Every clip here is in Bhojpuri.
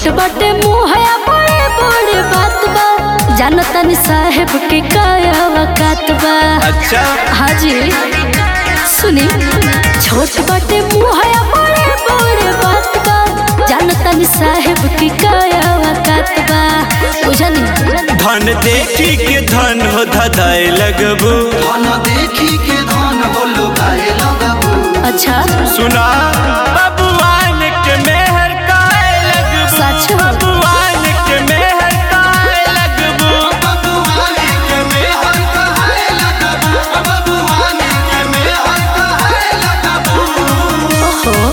छोट बटे मुँह है बड़े बड़े बात बा, जानता नहीं साहेब के काया वकात बा। अच्छा हाँ जी सुनी, छोट बटे मुँह है बड़े बड़े बात बा, जानता नहीं साहेब के काया वकात बा। बुझनी धन देखी के धन हो धदाए लगबू, धन देखी के धन हो लुभाए लगबू। अच्छा सुना बबुआन के मेहर काए लगबू, सच बबुआन के मेहर काए लगबू, बबुआन के मेहर कहाए लगबू, बबुआन के मेहर कहाए लगबू। ओहो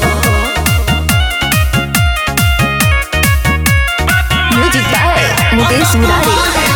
म्यूजिक बाय मुकेश मुरारी।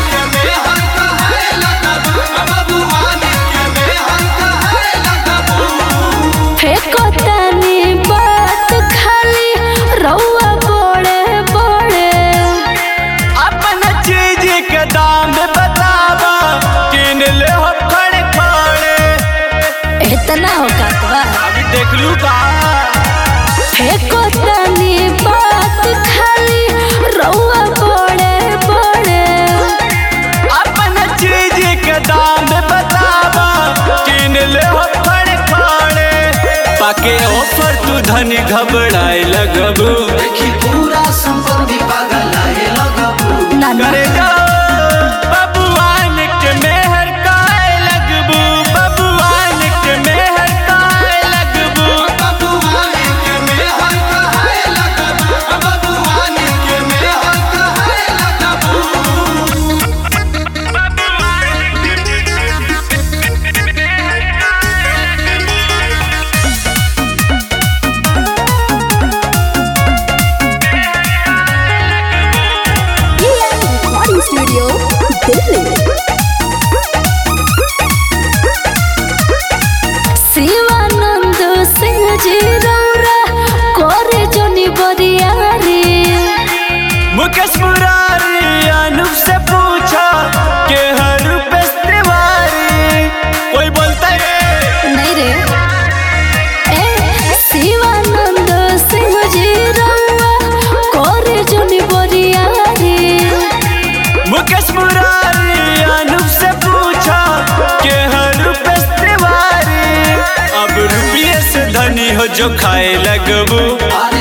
फेंको तानी बात खाली रउआ बड़े बड़े, अपना चीज के दाम बतावा, किन ले हो खड़े खड़े। इतना हो कातवा। अभी देख लू का फेंको तानी बात खाली रउआ बड़े बड़े, अपना चीज के दाम बतावा, किन ले हो खड़े खड़े। पाके ऑफर तू धनी घबराए लगबू, देखी पूरा संपत्ति पगलाए लगबू। नाना करे जाओ बबुआन के मेहर काए लगबू, बबुआन के मेहर काए लगबू। बबुआन के मेहर कहाए लगबू, बबुआन के मेहर कहाए लगबू। Recording studio Delhi. शिवानंद सिंह जी रौरा कोरे जोनी बरियारी, मुकेश मुरारी अनूप से पूछा के हर रुपेश तिवारी। कोई बोलता है नहीं रे ए शिवानंद सिंह जी रौरा कोरे जोनी बरियारी, मुकेश मुरारी अनूप से पूछा के हर रुपेश तिवारी। अब रुपये से धनी हो जो खाए लगबू,